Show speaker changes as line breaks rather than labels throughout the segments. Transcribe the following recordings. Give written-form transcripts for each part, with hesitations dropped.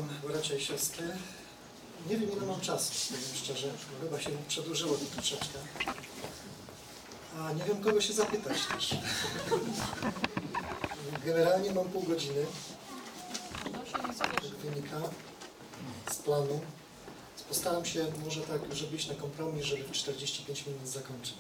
Witam bracia i siostry. Nie wiem, ile mam czasu, powiem szczerze. Chyba się przedłużyło to troszeczkę. A nie wiem, kogo się zapytać też. Generalnie mam pół godziny. Tak wynika z planu. Postaram się może tak, żeby iść na kompromis, żeby w 45 minut zakończyć.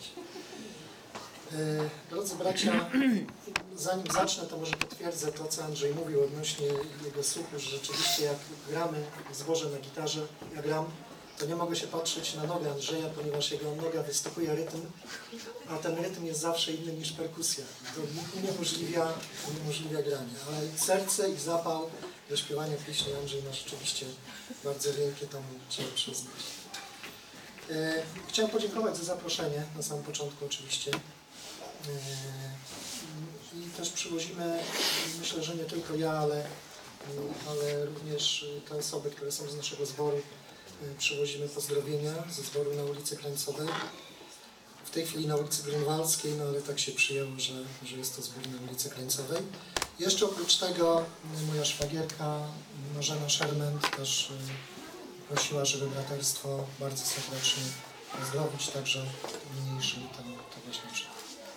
Drodzy bracia, zanim zacznę, to może potwierdzę to, co Andrzej mówił odnośnie jego słuchu, że rzeczywiście jak gramy w zborze na gitarze, ja gram, to nie mogę się patrzeć na nogę Andrzeja, ponieważ jego noga występuje rytm, a ten rytm jest zawsze inny niż perkusja. To uniemożliwia granie, ale serce i zapał do śpiewania pieśni Andrzej ma rzeczywiście bardzo wielkie, to mu trzeba przyznać. Chciałem podziękować za zaproszenie, na samym początku oczywiście. I też przywozimy, myślę, że nie tylko ja, ale również te osoby, które są z naszego zboru, przywozimy pozdrowienia ze zboru na ulicy Krańcowej. W tej chwili na ulicy Grunwaldzkiej, no ale tak się przyjęło, że jest to zbór na ulicy Krańcowej. Jeszcze oprócz tego moja szwagierka Marzena Szerment też prosiła, żeby braterstwo bardzo serdecznie pozdrowić, także niniejszym to właśnie czytam.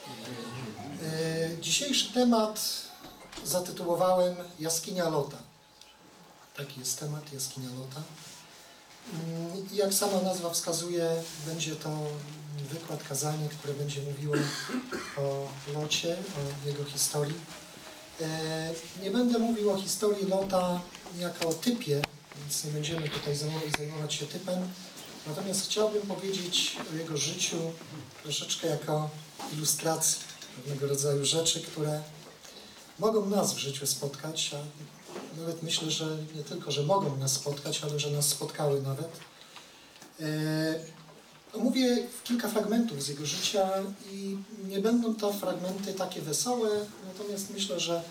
Dzisiejszy temat zatytułowałem Jaskinia Lota. Taki jest temat, Jaskinia Lota. I jak sama nazwa wskazuje, będzie to wykład, kazanie, które będzie mówiło o Locie, o jego historii. Nie będę mówił o historii Lota jako o typie, więc nie będziemy tutaj zajmować się typem. Natomiast chciałbym powiedzieć o jego życiu troszeczkę jako ilustracji pewnego rodzaju rzeczy, które mogą nas w życiu spotkać, a nawet myślę, że nie tylko, że mogą nas spotkać, ale że nas spotkały nawet. Omówię kilka fragmentów z jego życia i nie będą to fragmenty takie wesołe, natomiast myślę, że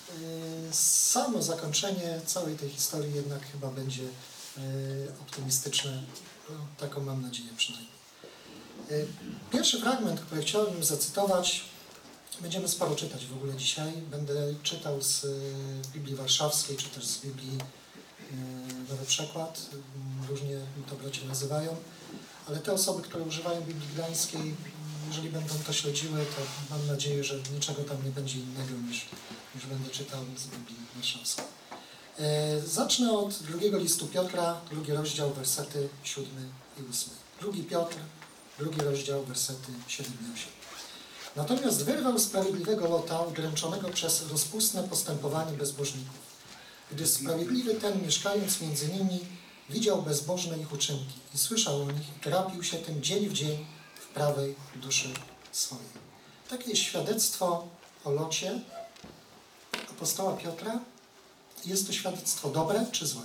samo zakończenie całej tej historii jednak chyba będzie optymistyczne. No, taką mam nadzieję przynajmniej. Pierwszy fragment, który chciałbym zacytować, będziemy sporo czytać w ogóle dzisiaj. Będę czytał z Biblii Warszawskiej, czy też z Biblii Nowy Przekład. Różnie to bracia nazywają. Ale te osoby, które używają Biblii Gdańskiej, jeżeli będą to śledziły, to mam nadzieję, że niczego tam nie będzie innego niż będę czytał z Biblii Warszawskiej. Zacznę od drugiego listu Piotra, 2 rozdział, wersety 7 i 8. 2 Piotr, 2 rozdział, wersety 7 i 8. Natomiast wyrwał sprawiedliwego Lota, udręczonego przez rozpustne postępowanie bezbożników. Gdy sprawiedliwy ten, mieszkając między nimi, widział bezbożne ich uczynki i słyszał o nich i trapił się tym dzień w dzień w prawej duszy swojej. Takie jest świadectwo o Locie apostoła Piotra. Jest to świadectwo dobre czy złe?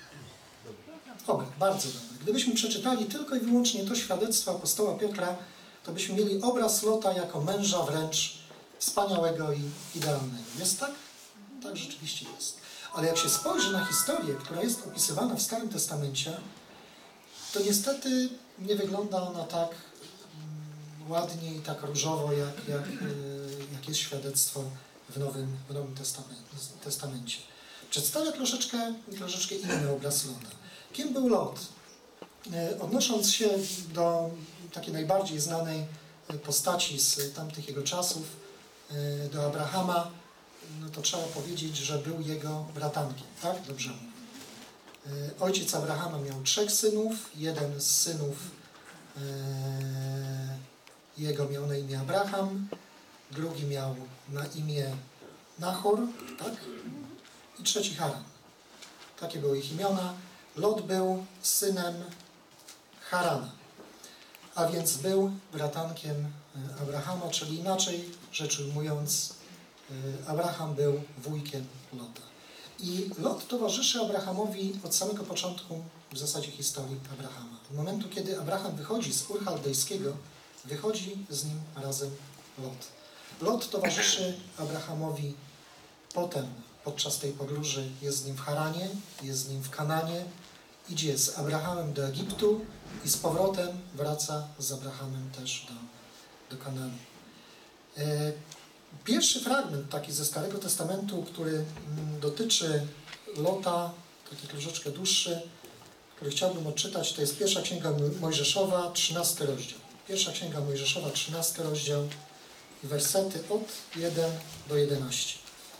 Dobre, bardzo dobre. Gdybyśmy przeczytali tylko i wyłącznie to świadectwo apostoła Piotra, to byśmy mieli obraz Lota jako męża wręcz wspaniałego i idealnego. Jest tak? Tak rzeczywiście jest. Ale jak się spojrzy na historię, która jest opisywana w Starym Testamencie, to niestety nie wygląda ona tak ładnie i tak różowo, jak jest świadectwo w Nowym Testamencie. Przedstawia troszeczkę inny obraz Lota. Kim był Lot? Odnosząc się do takiej najbardziej znanej postaci z tamtych jego czasów, do Abrahama, no to trzeba powiedzieć, że był jego bratankiem, tak? Dobrze mówię. Ojciec Abrahama miał 3 synów, jeden z synów jego miał na imię Abraham, drugi miał na imię Nachor, tak? I trzeci Haran. Takie były ich imiona. Lot był synem Harana, a więc był bratankiem Abrahama, czyli inaczej rzecz ujmując, Abraham był wujkiem Lota. I Lot towarzyszy Abrahamowi od samego początku w zasadzie historii Abrahama. Od momentu, kiedy Abraham wychodzi z Ur Chaldejskiego, wychodzi z nim razem Lot. Lot towarzyszy Abrahamowi potem, podczas tej podróży jest z nim w Haranie, jest z nim w Kananie, idzie z Abrahamem do Egiptu i z powrotem wraca z Abrahamem też do Kananu. Pierwszy fragment taki ze Starego Testamentu, który dotyczy Lota, taki troszeczkę dłuższy, który chciałbym odczytać. To jest pierwsza Księga Mojżeszowa, 13 rozdział. Pierwsza Księga Mojżeszowa, 13 rozdział i wersety od 1 do 11.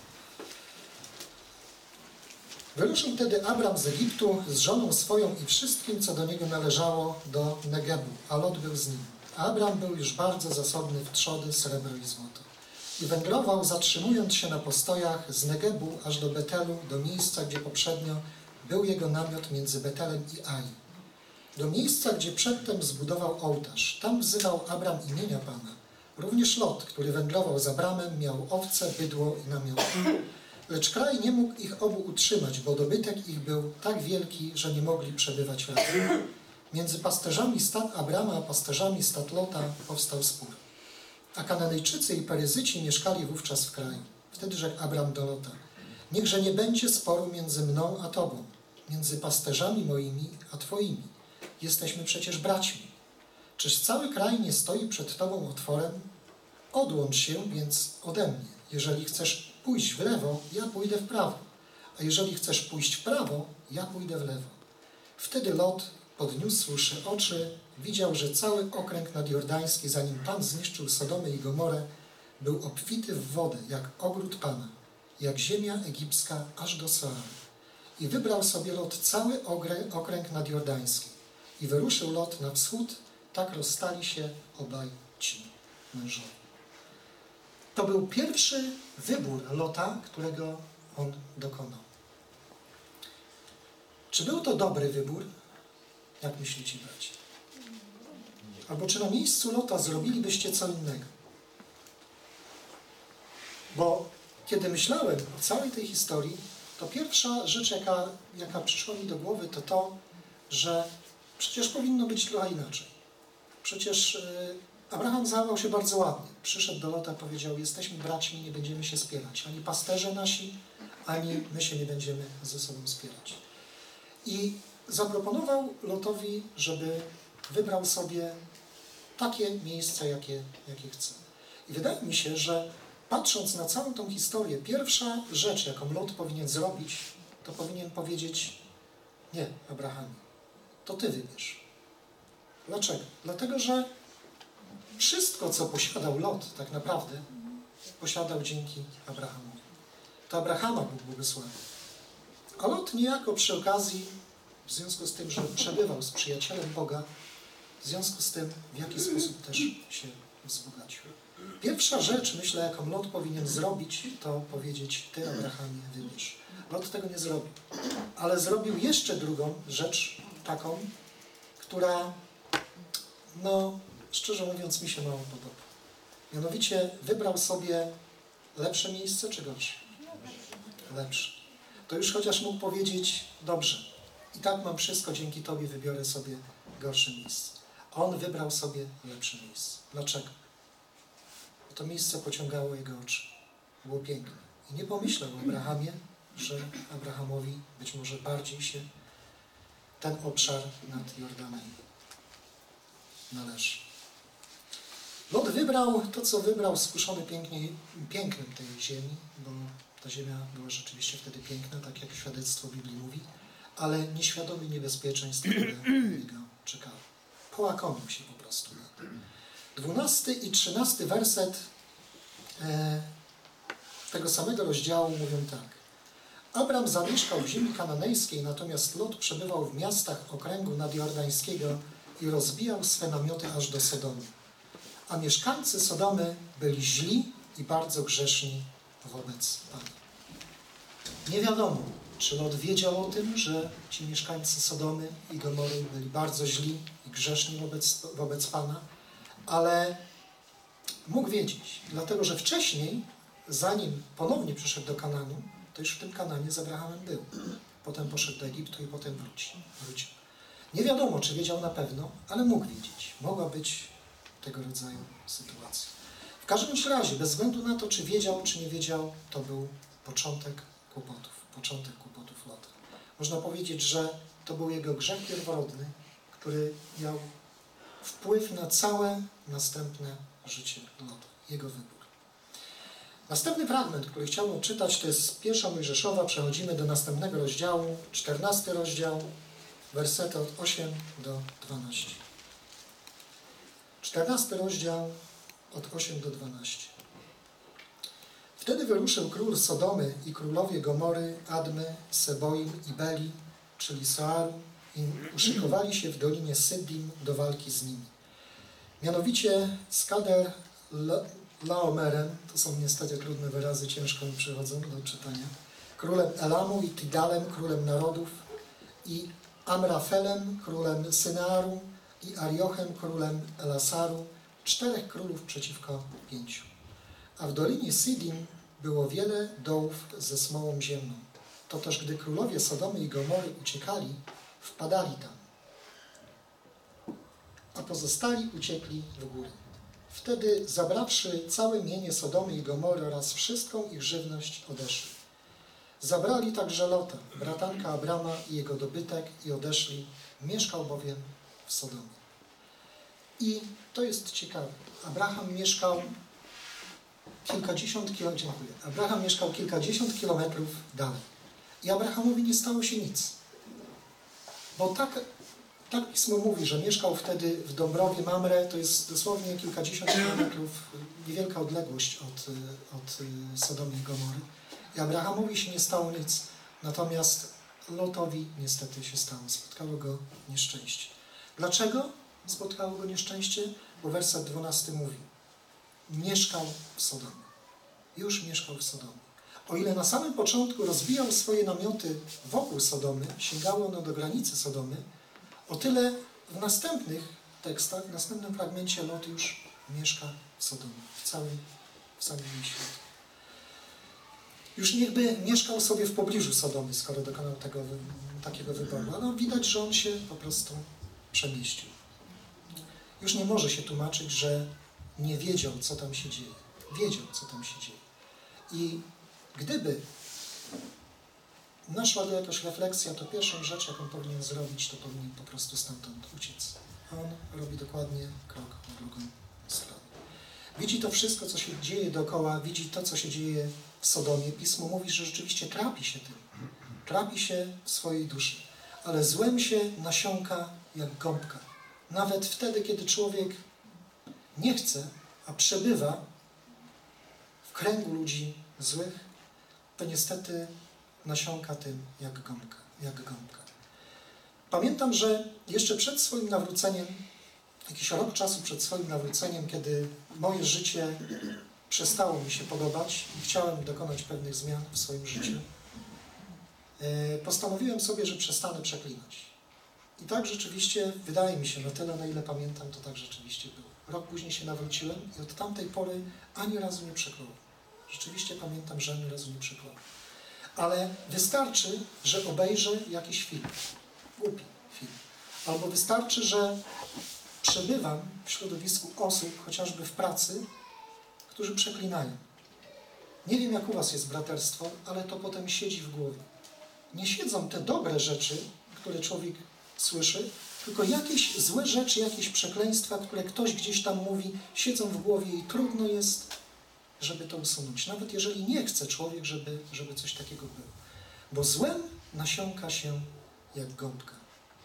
Wyruszył wtedy Abram z Egiptu z żoną swoją i wszystkim, co do niego należało, do Negebu, a Lot był z nim. Abram był już bardzo zasobny w trzody, srebro i złoto. I wędrował, zatrzymując się na postojach z Negebu aż do Betelu, do miejsca, gdzie poprzednio był jego namiot między Betelem i Ai. Do miejsca, gdzie przedtem zbudował ołtarz. Tam wzywał Abram imienia Pana. Również Lot, który wędrował z Abramem, miał owce, bydło i namioty. Lecz kraj nie mógł ich obu utrzymać, bo dobytek ich był tak wielki, że nie mogli przebywać razem. Między pasterzami stad Abrama a pasterzami stad Lota powstał spór. A Kananejczycy i Peryzyci mieszkali wówczas w kraju. Wtedy rzekł Abram do Lota: niechże nie będzie sporu między mną a tobą, między pasterzami moimi a twoimi. Jesteśmy przecież braćmi. Czyż cały kraj nie stoi przed tobą otworem? Odłącz się więc ode mnie. Jeżeli chcesz pójść w lewo, ja pójdę w prawo. A jeżeli chcesz pójść w prawo, ja pójdę w lewo. Wtedy Lot, podniósłszy oczy, widział, że cały okręg nadjordański, zanim Pan zniszczył Sodomę i Gomorę, był obfity w wodę, jak ogród Pana, jak ziemia egipska aż do Soary. I wybrał sobie Lot cały okręg nadjordański. I wyruszył Lot na wschód, tak rozstali się obaj ci mężowie. To był pierwszy wybór Lota, którego on dokonał. Czy był to dobry wybór? Jak myślicie, bracia? Albo czy na miejscu Lota zrobilibyście co innego? Bo kiedy myślałem o całej tej historii, to pierwsza rzecz, jaka przyszła mi do głowy, to to, że przecież powinno być trochę inaczej. Przecież Abraham zachował się bardzo ładnie. Przyszedł do Lota i powiedział: jesteśmy braćmi, nie będziemy się spierać. Ani pasterze nasi, ani my się nie będziemy ze sobą spierać. I zaproponował Lotowi, żeby wybrał sobie takie miejsce, jakie chce. I wydaje mi się, że patrząc na całą tą historię, pierwsza rzecz, jaką Lot powinien zrobić, to powinien powiedzieć: nie, Abrahamie, to ty wybierz. Dlaczego? Dlatego, że wszystko, co posiadał Lot, tak naprawdę posiadał dzięki Abrahamowi. To Abrahama Bóg błogosławił. A Lot niejako przy okazji, w związku z tym, że przebywał z przyjacielem Boga, w związku z tym, w jaki sposób też się wzbogacił. Pierwsza rzecz, myślę, jaką Lot powinien zrobić, to powiedzieć: ty, Abrahamie, wybierz. Lot tego nie zrobił. Ale zrobił jeszcze drugą rzecz, taką, która, szczerze mówiąc, mi się mało podoba. Mianowicie wybrał sobie lepsze miejsce czy gorsze? Lepsze. To już chociaż mógł powiedzieć: dobrze, i tak mam wszystko, dzięki Tobie wybiorę sobie gorsze miejsce. A on wybrał sobie lepsze miejsce. Dlaczego? Bo to miejsce pociągało jego oczy. Było piękne. I nie pomyślał o Abrahamie, że Abrahamowi być może bardziej się ten obszar nad Jordanem należy. Lot wybrał to, co wybrał, skuszony pięknem tej ziemi, bo ta ziemia była rzeczywiście wtedy piękna, tak jak świadectwo Biblii mówi, ale nieświadomy niebezpieczeństw, które jego czekały. Połakomił się po prostu. 12 i 13 werset tego samego rozdziału mówią tak. Abram zamieszkał w ziemi kananejskiej, natomiast Lot przebywał w miastach okręgu nadjordańskiego i rozbijał swe namioty aż do Sodomy. A mieszkańcy Sodomy byli źli i bardzo grzeszni wobec Pana. Nie wiadomo, czy Lot wiedział o tym, że ci mieszkańcy Sodomy i Gomory byli bardzo źli i grzeszni wobec Pana, ale mógł wiedzieć, dlatego że wcześniej, zanim ponownie przyszedł do Kananu, to już w tym Kananie z Abrahamem był. Potem poszedł do Egiptu i potem wrócił. Nie wiadomo, czy wiedział na pewno, ale mógł wiedzieć. Mogła być tego rodzaju sytuacja. W każdym razie, bez względu na to, czy wiedział, czy nie wiedział, to był początek kłopotów Lota. Można powiedzieć, że to był jego grzech pierworodny, który miał wpływ na całe następne życie Lota, jego wybór. Następny fragment, który chciałbym odczytać, to jest 1 Mojżeszowa. Przechodzimy do następnego rozdziału, 14 rozdział, wersety od 8 do 12. 14 rozdział od 8 do 12. Wtedy wyruszył król Sodomy i królowie Gomory, Admy, Seboim i Beli, czyli Soaru, i uszykowali się w dolinie Syddim do walki z nimi. Mianowicie z Kader Laomerem, to są niestety trudne wyrazy, ciężko mi przychodzą do czytania, królem Elamu i Tidalem, królem narodów, i Amrafelem, królem Synearu, i Ariochem, królem Elasaru, 4 królów przeciwko 5. A w dolinie Siddim było wiele dołów ze smołą ziemną. To też gdy królowie Sodomy i Gomory uciekali, wpadali tam, a pozostali uciekli w góry. Wtedy, zabrawszy całe mienie Sodomy i Gomory oraz wszystką ich żywność, odeszli. Zabrali także Lota, bratanka Abrama, i jego dobytek, i odeszli. Mieszkał bowiem w Sodomie. I to jest ciekawe. Abraham mieszkał kilkadziesiąt kilometrów dalej. I Abrahamowi nie stało się nic. Bo tak Pismo mówi, że mieszkał wtedy w Dąbrowie Mamre, to jest dosłownie kilkadziesiąt kilometrów, niewielka odległość od Sodomy i Gomory. I Abrahamowi się nie stało nic. Natomiast Lotowi niestety się stało. Spotkało go nieszczęście. Dlaczego spotkało go nieszczęście? Bo werset 12 mówi: mieszkał w Sodomie. Już mieszkał w Sodomie. O ile na samym początku rozbijał swoje namioty wokół Sodomy, sięgało ono do granicy Sodomy, o tyle w następnych tekstach, w następnym fragmencie Lot już mieszka w Sodomie, w całym jej świecie. Już niechby mieszkał sobie w pobliżu Sodomy, skoro dokonał takiego wyboru, ale widać, że on się po prostu przemieścił. Już nie może się tłumaczyć, że nie wiedział, co tam się dzieje. Wiedział, co tam się dzieje. I gdyby naszła go jakaś refleksja, to pierwszą rzecz, jaką powinien zrobić, to powinien po prostu stamtąd uciec. A on robi dokładnie krok w drugą stronę. Widzi to wszystko, co się dzieje dookoła, widzi to, co się dzieje w Sodomie. Pismo mówi, że rzeczywiście trapi się tym. Trapi się w swojej duszy. Ale złem się nasiąka jak gąbka. Nawet wtedy, kiedy człowiek nie chce, a przebywa w kręgu ludzi złych, to niestety nasiąka tym jak gąbka. Pamiętam, że jeszcze przed swoim nawróceniem, jakiś rok czasu przed swoim nawróceniem, kiedy moje życie przestało mi się podobać i chciałem dokonać pewnych zmian w swoim życiu, postanowiłem sobie, że przestanę przeklinać. I tak rzeczywiście, wydaje mi się, na tyle, na ile pamiętam, to tak rzeczywiście było. Rok później się nawróciłem i od tamtej pory ani razu nie przekląłem. Rzeczywiście pamiętam, że ani razu nie przekląłem. Ale wystarczy, że obejrzę jakiś film, głupi film. Albo wystarczy, że przebywam w środowisku osób, chociażby w pracy, którzy przeklinają. Nie wiem, jak u was jest braterstwo, ale to potem siedzi w głowie. Nie siedzą te dobre rzeczy, które człowiek słyszy, tylko jakieś złe rzeczy, jakieś przekleństwa, które ktoś gdzieś tam mówi, siedzą w głowie i trudno jest, żeby to usunąć. Nawet jeżeli nie chce człowiek, żeby coś takiego było. Bo złem nasiąka się jak gąbka.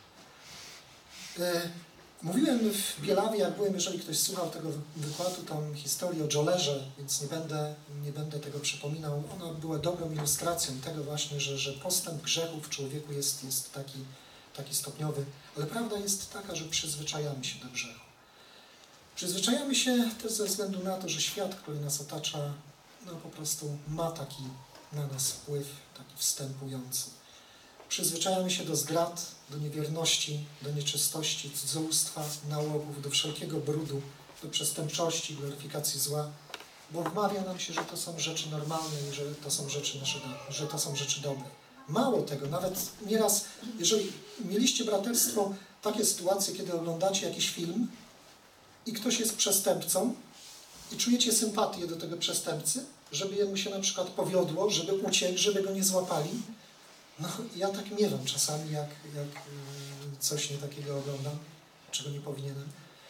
Mówiłem w Bielawie, jak byłem, jeżeli ktoś słuchał tego wykładu, tam historię o Dżolerze, więc nie będę tego przypominał. Ona była dobrą ilustracją tego właśnie, że postęp grzechu w człowieku jest taki stopniowy. Ale prawda jest taka, że przyzwyczajamy się do grzechu. Przyzwyczajamy się też ze względu na to, że świat, który nas otacza, po prostu ma taki na nas wpływ, taki wstępujący. Przyzwyczajamy się do zdrad, do niewierności, do nieczystości, cudzołóstwa, nałogów, do wszelkiego brudu, do przestępczości, gloryfikacji zła, bo wmawia nam się, że to są rzeczy normalne i że to są rzeczy dobre. Mało tego, nawet nieraz, jeżeli mieliście braterstwo takie sytuacje, kiedy oglądacie jakiś film i ktoś jest przestępcą i czujecie sympatię do tego przestępcy, żeby jemu się na przykład powiodło, żeby uciekł, żeby go nie złapali. No, ja tak miewam czasami, jak coś nie takiego oglądam, czego nie powinienem.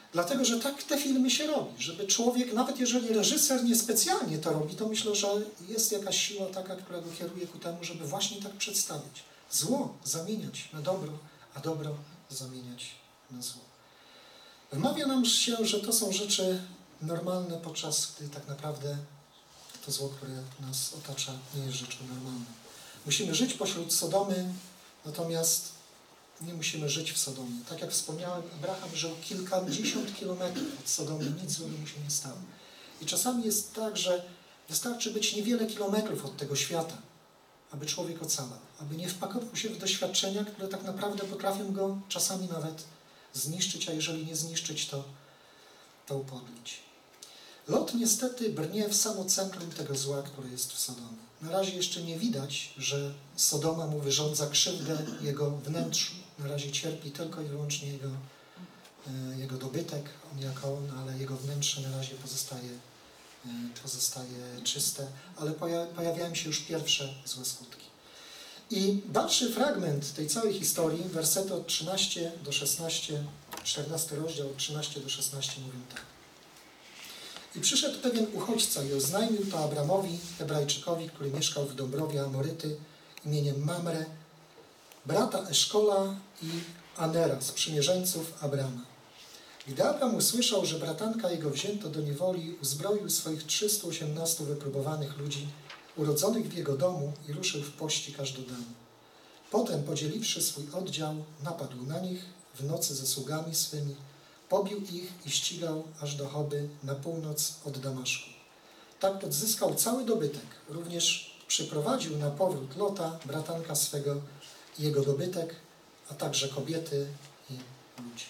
Dlatego, że tak te filmy się robi, żeby człowiek, nawet jeżeli reżyser niespecjalnie to robi, to myślę, że jest jakaś siła taka, która go kieruje ku temu, żeby właśnie tak przedstawić. Zło zamieniać na dobro, a dobro zamieniać na zło. Wmawia nam się, że to są rzeczy normalne, podczas gdy tak naprawdę to zło, które nas otacza, nie jest rzeczą normalną. Musimy żyć pośród Sodomy, natomiast nie musimy żyć w Sodomie. Tak jak wspomniałem, Abraham żył kilkadziesiąt kilometrów od Sodomy, nic złego mu się nie stało. I czasami jest tak, że wystarczy być niewiele kilometrów od tego świata, aby człowiek ocalał, aby nie wpakował się w doświadczenia, które tak naprawdę potrafią go czasami nawet zniszczyć, a jeżeli nie zniszczyć, to upodlić. Lot niestety brnie w samo centrum tego zła, które jest w Sodomie. Na razie jeszcze nie widać, że Sodoma mu wyrządza krzywdę jego wnętrzu. Na razie cierpi tylko i wyłącznie jego dobytek, on jako on, ale jego wnętrze na razie pozostaje czyste, ale pojawiają się już pierwsze złe skutki. I dalszy fragment tej całej historii, wersety od 13 do 16, 14 rozdział od 13 do 16 mówią tak. I przyszedł pewien uchodźca i oznajmił to Abramowi, Hebrajczykowi, który mieszkał w Dąbrowie Amoryty, imieniem Mamre, brata Eszkola i Anera, sprzymierzeńców Abrama. Gdy Abram usłyszał, że bratanka jego wzięto do niewoli, uzbroił swoich 318 wypróbowanych ludzi, urodzonych w jego domu i ruszył w pościg aż do Danu. Potem, podzieliwszy swój oddział, napadł na nich w nocy ze sługami swymi, pobił ich i ścigał aż do Choby na północ od Damaszku. Tak odzyskał cały dobytek, również przyprowadził na powrót Lota, bratanka swego i jego dobytek, a także kobiety i ludzi.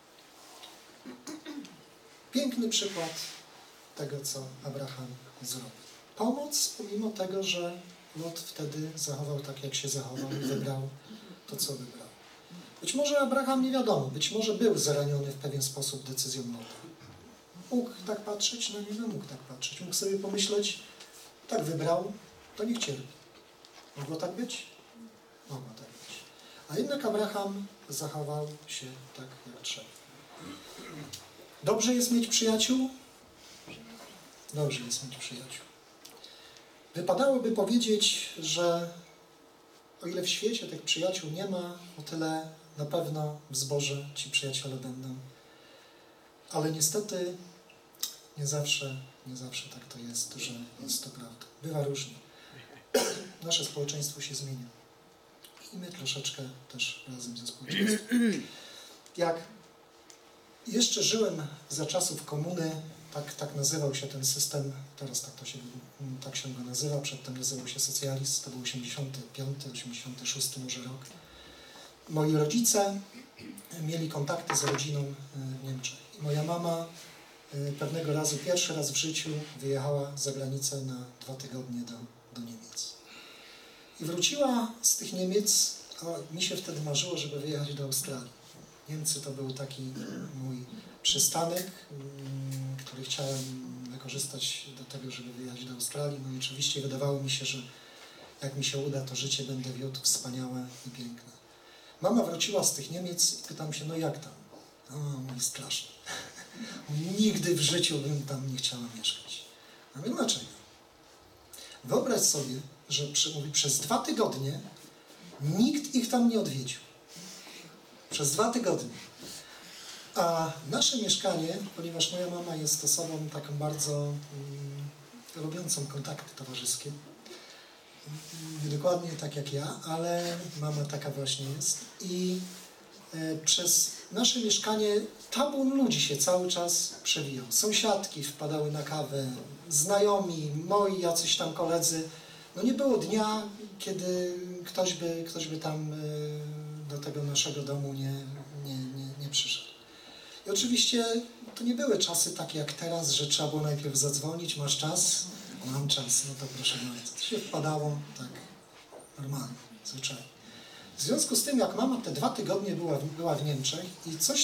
Piękny przykład tego, co Abraham zrobił. Pomoc, pomimo tego, że Lot wtedy zachował tak, jak się zachował i wybrał to, co wybrał. Być może Abraham, nie wiadomo, być może był zraniony w pewien sposób decyzją Lota. Mógł tak patrzeć, no nie mógł tak patrzeć. Mógł sobie pomyśleć, tak wybrał, to niech cierpi. Mogło tak być? Mogło tak być. A jednak Abraham zachował się tak, jak trzeba. Dobrze jest mieć przyjaciół? Dobrze jest mieć przyjaciół. Wypadałoby powiedzieć, że o ile w świecie tych przyjaciół nie ma, o tyle na pewno w zborze ci przyjaciele będą. Ale niestety nie zawsze tak to jest, że jest to prawda. Bywa różnie. Nasze społeczeństwo się zmienia. I my troszeczkę też razem ze społeczeństwem. Jak jeszcze żyłem za czasów komuny, tak nazywał się ten system, teraz tak się go nazywa, przedtem nazywał się socjalizm, to był 85, 86 może rok. Moi rodzice mieli kontakty z rodziną w Niemczech. I moja mama pewnego razu, pierwszy raz w życiu wyjechała za granicę na 2 tygodnie do Niemiec. I wróciła z tych Niemiec, a mi się wtedy marzyło, żeby wyjechać do Australii. Niemcy to był taki mój przystanek, który chciałem wykorzystać do tego, żeby wyjechać do Australii. No i oczywiście wydawało mi się, że jak mi się uda, to życie będę wiódł wspaniałe i piękne. Mama wróciła z tych Niemiec i pytam się, no jak tam? O, mówi, strasznie. Nigdy w życiu bym tam nie chciała mieszkać. A mówię, dlaczego? Wyobraź sobie, że przez 2 tygodnie nikt ich tam nie odwiedził. Przez 2 tygodnie. A nasze mieszkanie, ponieważ moja mama jest osobą taką bardzo lubiącą kontakty towarzyskie, dokładnie tak jak ja, ale mama taka właśnie jest. I przez nasze mieszkanie tabun ludzi się cały czas przewijał. Sąsiadki wpadały na kawę, znajomi, moi jacyś tam koledzy. No nie było dnia, kiedy ktoś by tam do tego naszego domu nie przyszedł. I oczywiście to nie były czasy takie jak teraz, że trzeba było najpierw zadzwonić, masz czas? Mam czas, no to proszę bardzo. To się wpadało tak normalnie, zwyczajnie. W związku z tym, jak mama te 2 tygodnie była w Niemczech i coś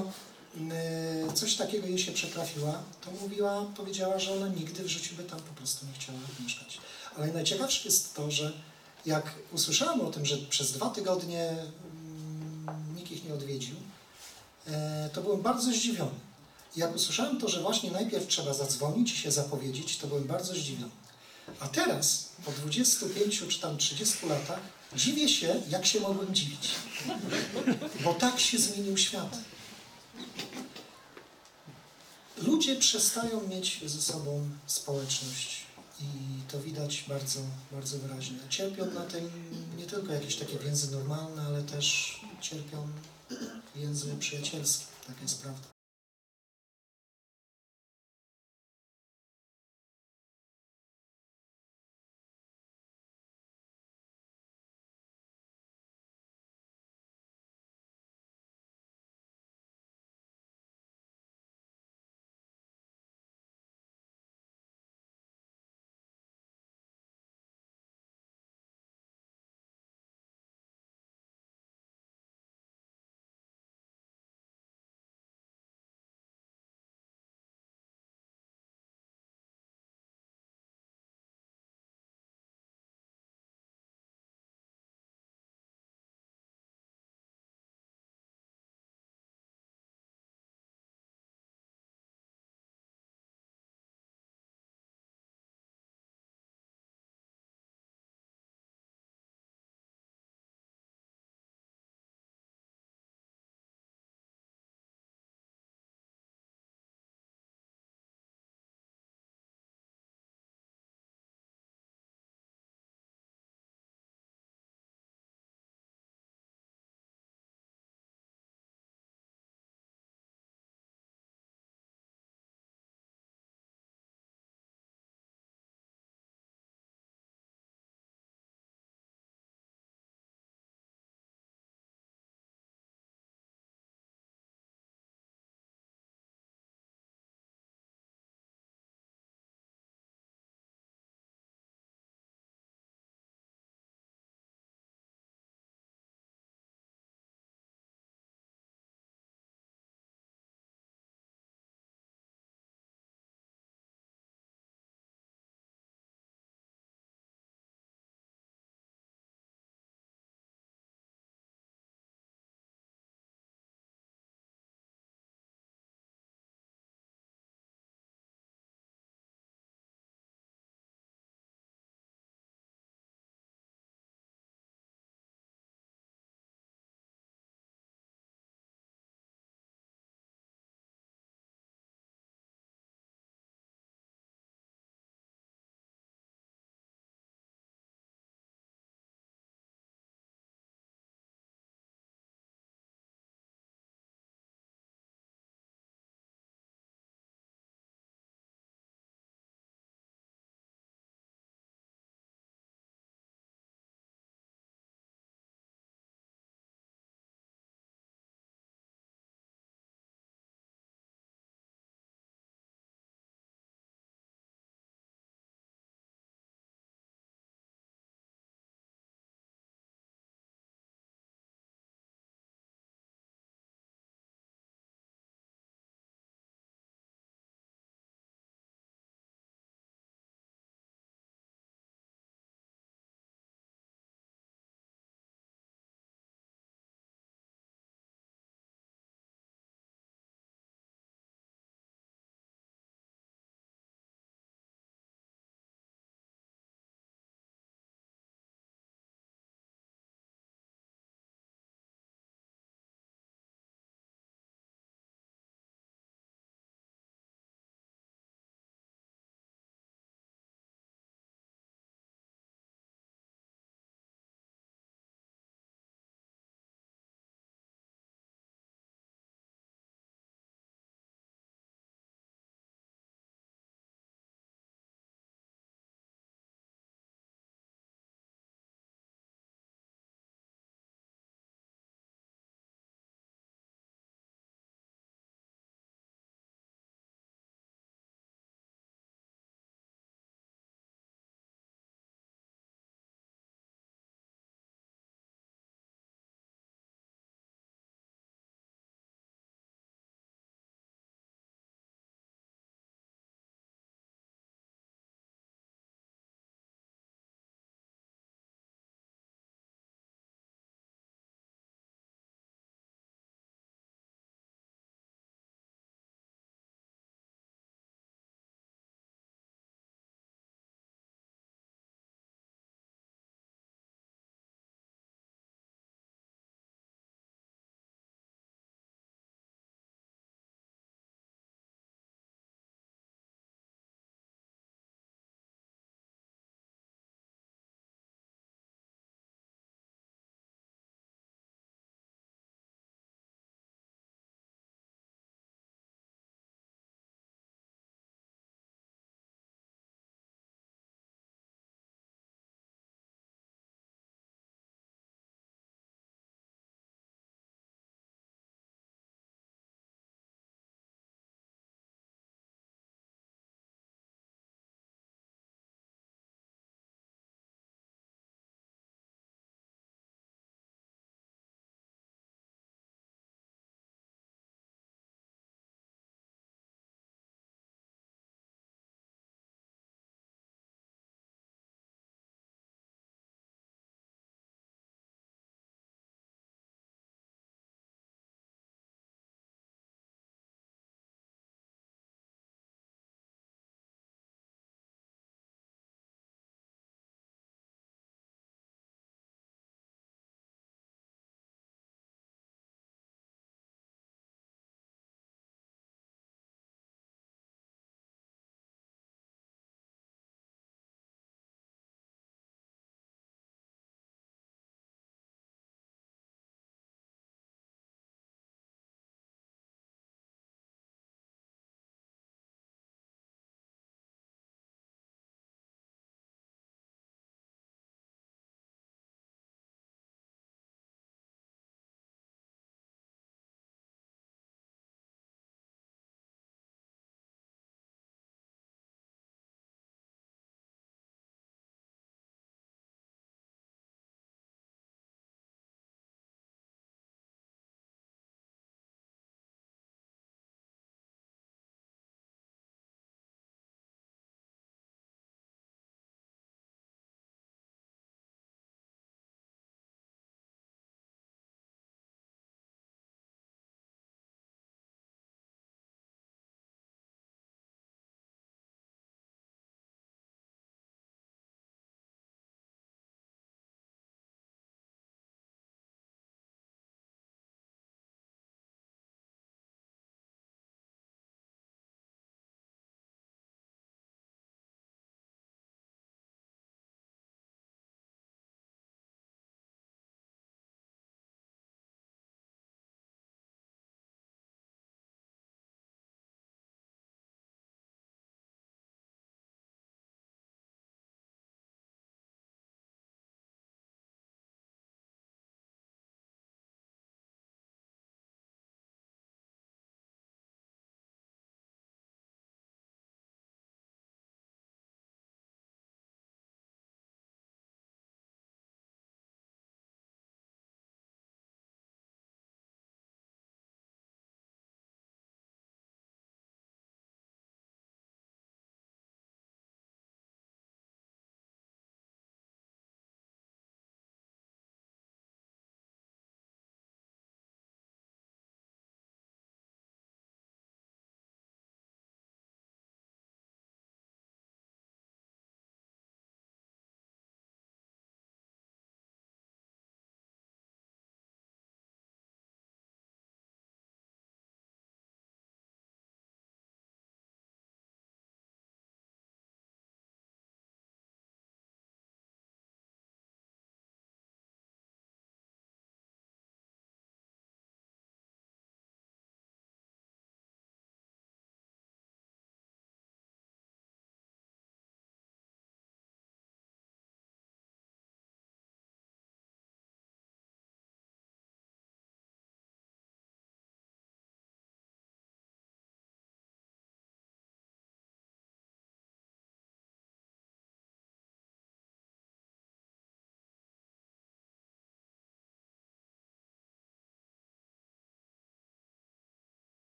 takiego jej się przytrafiła, to powiedziała, że ona nigdy w życiu by tam po prostu nie chciała mieszkać. Ale najciekawsze jest to, że jak usłyszałam o tym, że przez 2 tygodnie nikt ich nie odwiedził, to byłem bardzo zdziwiony. Jak usłyszałem to, że właśnie najpierw trzeba zadzwonić i się zapowiedzieć, to byłem bardzo zdziwiony. A teraz, po 25 czy tam 30 latach, dziwię się, jak się mogłem dziwić. Bo tak się zmienił świat. Ludzie przestają mieć ze sobą społeczność i to widać bardzo, bardzo wyraźnie. Cierpią na tym nie tylko jakieś takie więzy normalne, ale też cierpią więzy przyjacielskie. Taka jest prawda.